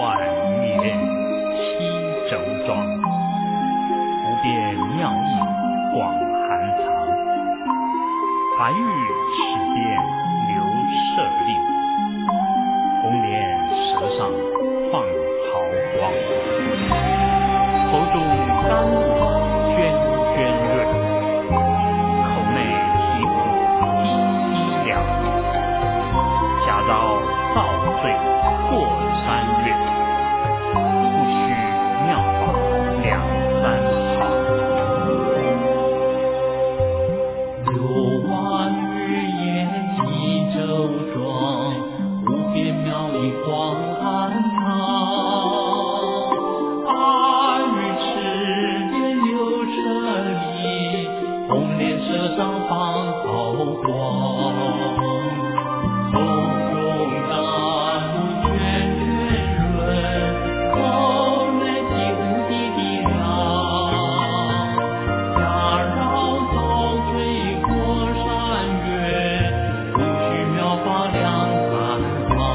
万余人，七轴庄，无边妙意广含藏。白玉齿边留舍令，红莲舌上放毫光。口中甘露涓涓润，口内醍醐滴滴凉。假造造罪过3月，不须妙法2、3行。 6万日夜一周庄，无边妙意广含藏。8玉齿边留舍令，红莲舌上放毫光。口中甘露涓涓润，口内醍醐滴滴凉。假绕造罪过3月，不须妙法2、3行。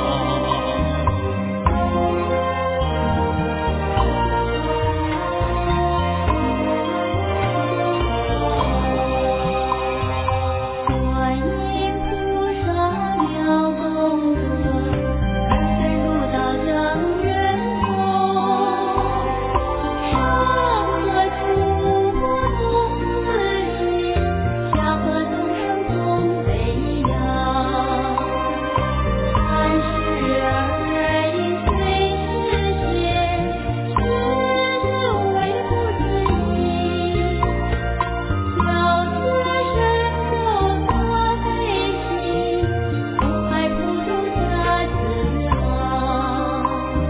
观音菩萨妙功德，人人入道正圆通。上合诸佛总自心，下合众生总悲仰。3世而应随时现，是为不自意。小子身过发悲心，不害普度家子昂。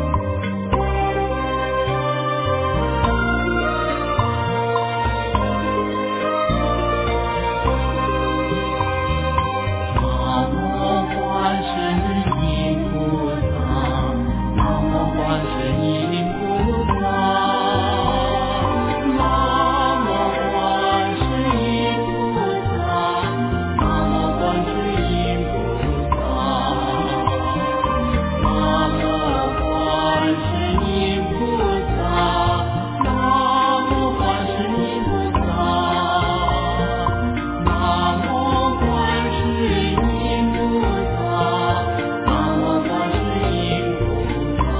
南无观世音菩萨，南无观世音菩萨，南无观世音菩萨，南无观世音菩萨，南无观世音菩萨，南无观世音菩萨，南无观世音菩萨，南无观世音菩萨。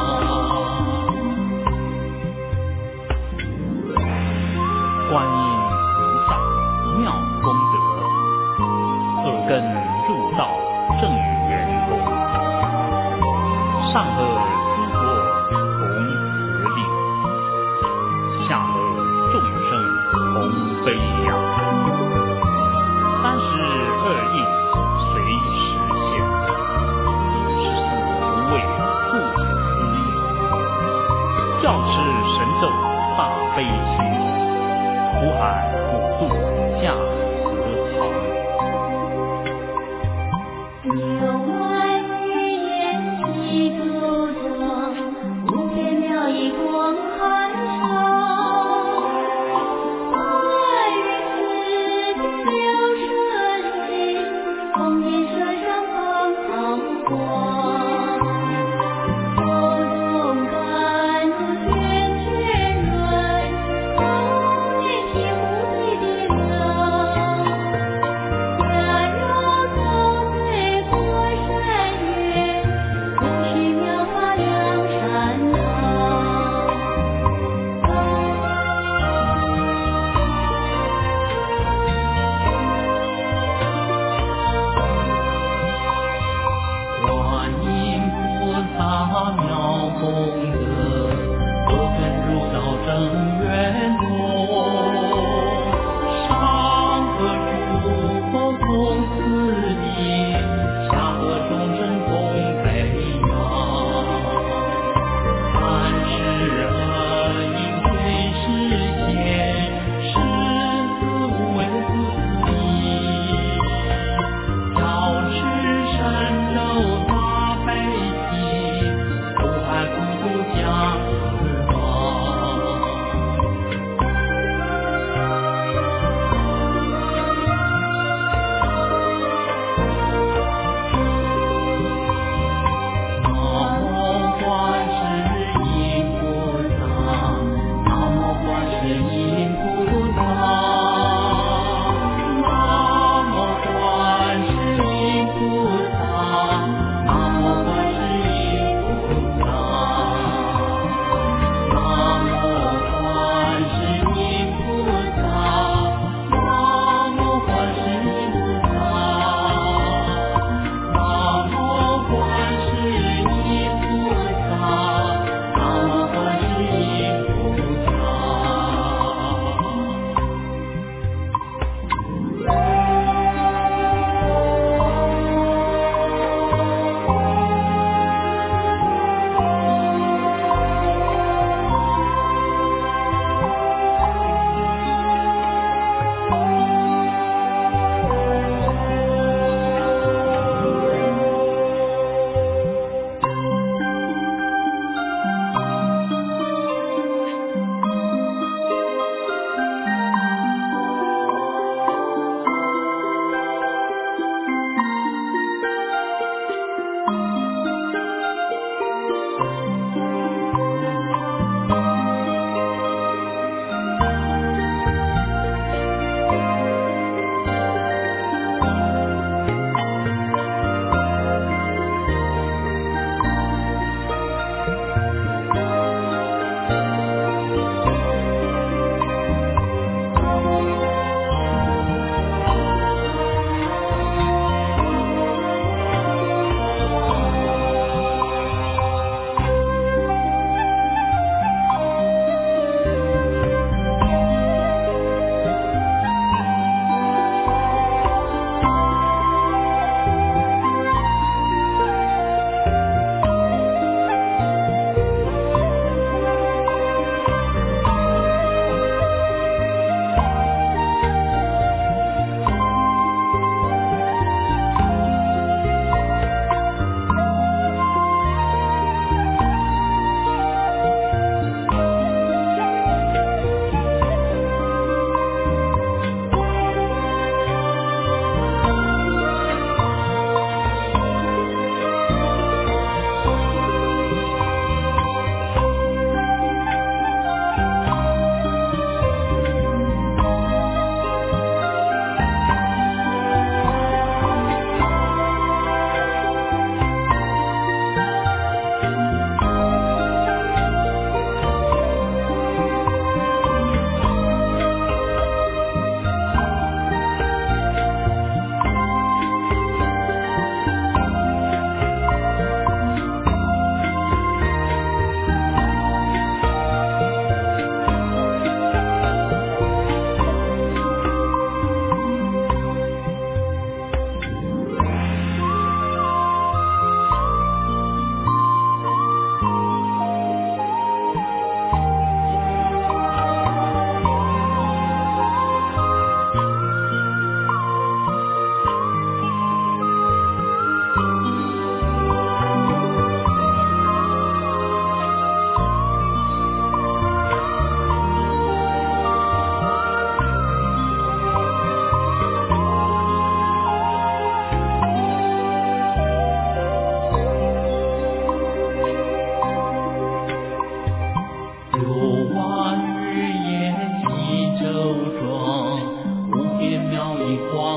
观音菩萨妙功德，耳根入道正圆通。上合诸佛同合令，下合众生同悲仰。32应随时现，14无畏不思议。教持神咒大悲心，苦海普渡驾慈航。 6万日夜一周庄，无边妙意广含藏。8玉齿边留舍令，红莲舌上放毫光。口中甘露涓涓润，口内醍醐滴滴凉。假绕造罪过3月，不须妙法2、3行。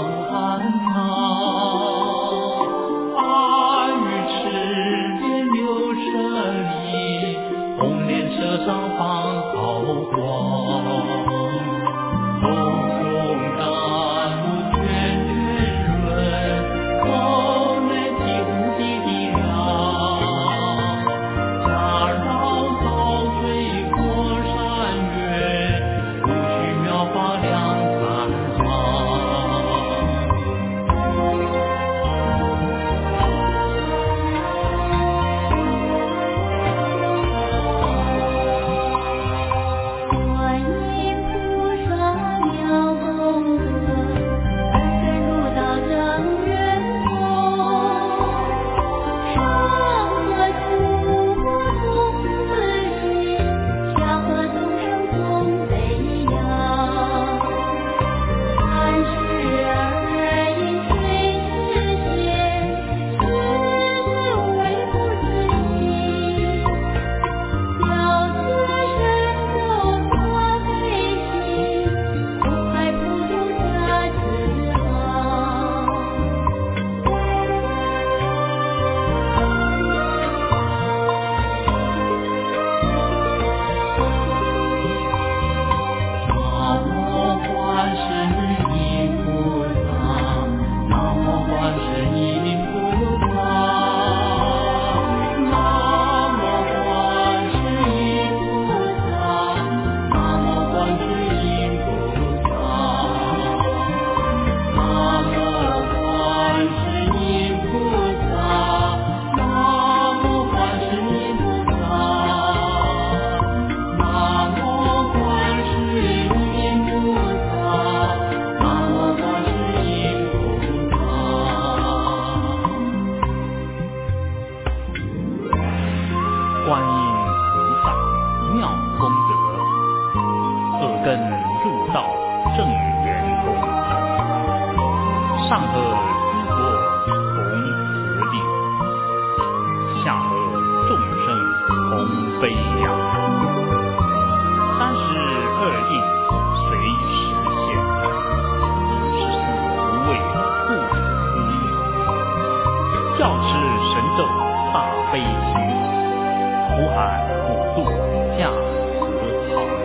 安藏。阿谀池边流舍里，红莲车上放好光。风中甘露圈圈润，口内醍醐滴滴亮。假绕高水过山岳，不须妙法两三方。观音菩萨妙功德，二根入道正圆通。上合诸佛同慈心，下合众生同悲仰。三世而因随时现，世子为不自信。了此身口大悲心，不害普度家自豪。南无观世音菩萨，南无观世音菩萨，南无观世音菩萨，南无观世音菩萨，南无观世音菩萨，南无观世音菩萨，南无观世音菩萨，南无观世音菩萨。观音菩萨妙功德，耳根入道正圆通。上合诸佛同慈力，下合众生同悲仰。32应随时现，14无畏不思议。教持神咒大悲心，苦海普渡驾慈航。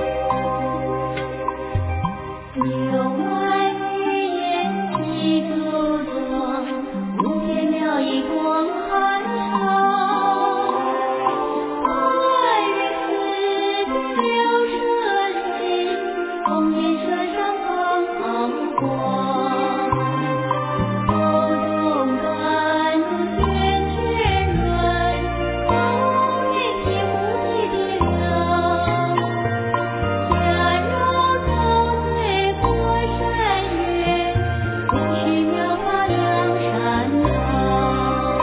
有爱语言一诸多，无边妙义光寒长。八月四边流舍里，红莲车上放好光。口中甘露圈圈润，口内醍醐滴滴亮。假绕高水过山岳，不须妙法两山长。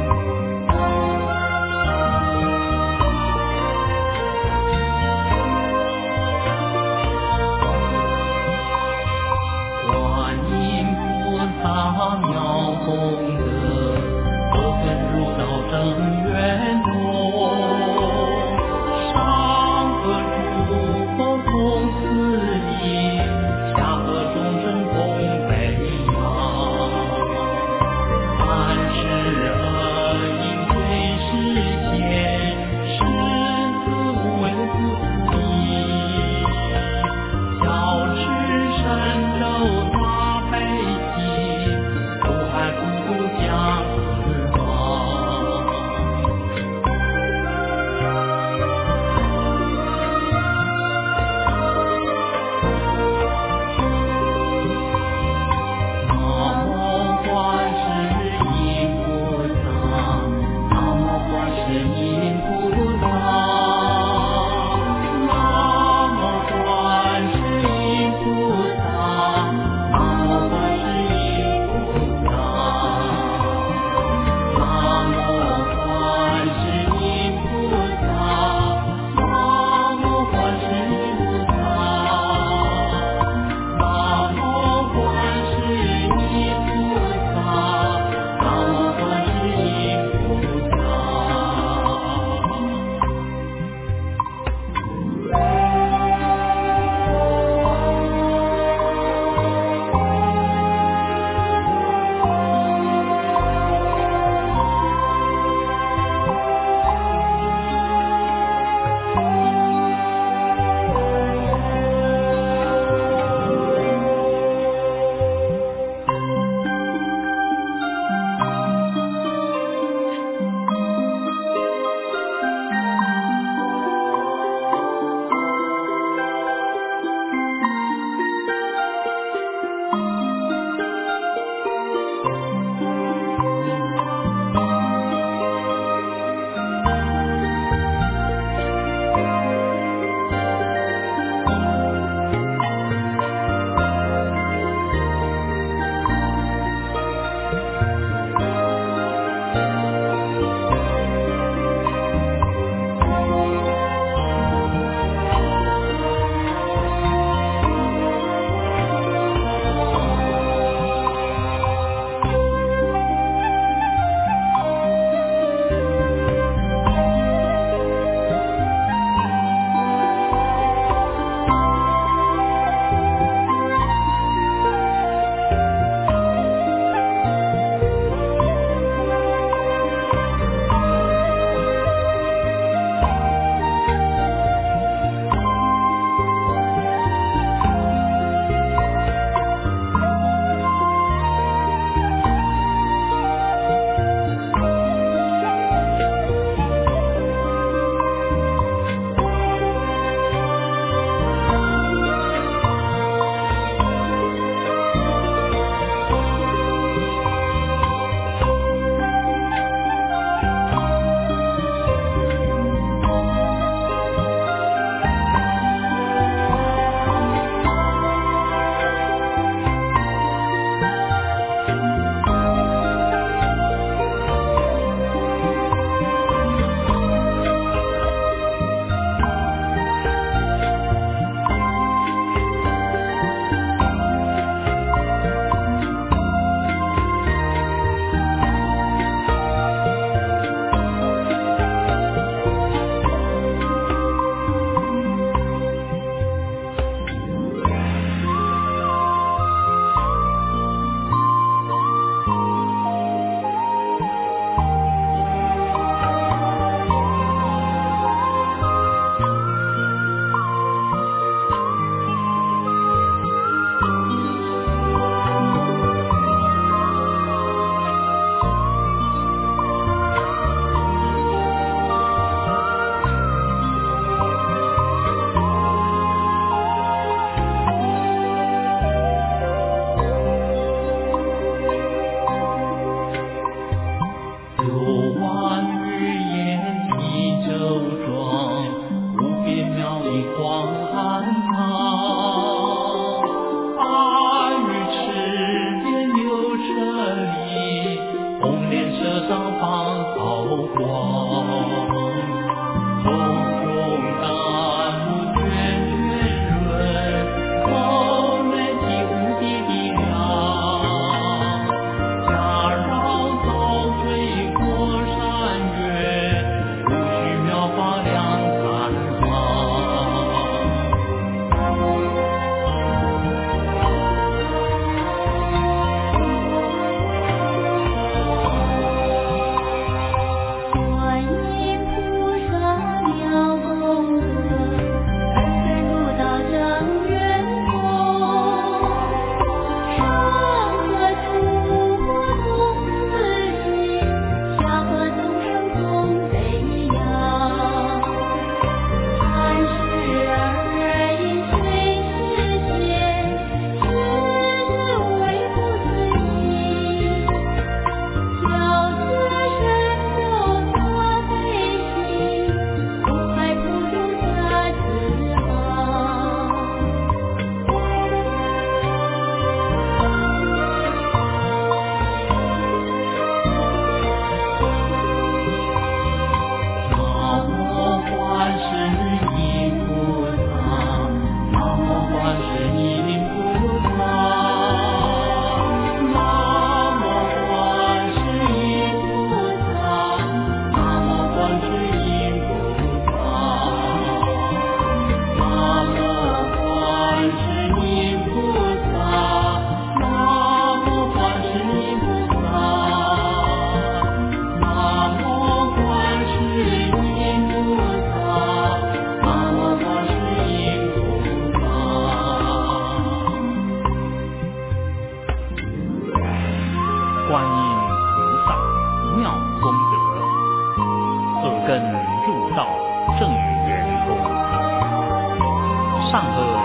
观音菩萨妙功德，耳根入道正圆通。上合诸佛同慈力，下合众生同悲仰。三世因随时现，世子为不自义。教持神咒大悲心，不害普度舍利，红莲舍上放好光，空空大木卷卷润，后人几无地的亮，假让早追过山岳，不须妙法两三方。 观音菩萨妙功德，本身入道正圆通，上可出同自己，下可众生同悲仰。三世而因随世间，世为不自意。小子身受大悲心，不怀普度下自豪。 南无观世音菩萨，南无观世音菩萨，南无观世音菩萨，南无观世音菩萨，南无观世音菩萨，南无观世音菩萨，南无观世音菩萨，南无观世音菩萨。观音菩萨妙功德，耳根入道正圆通，上合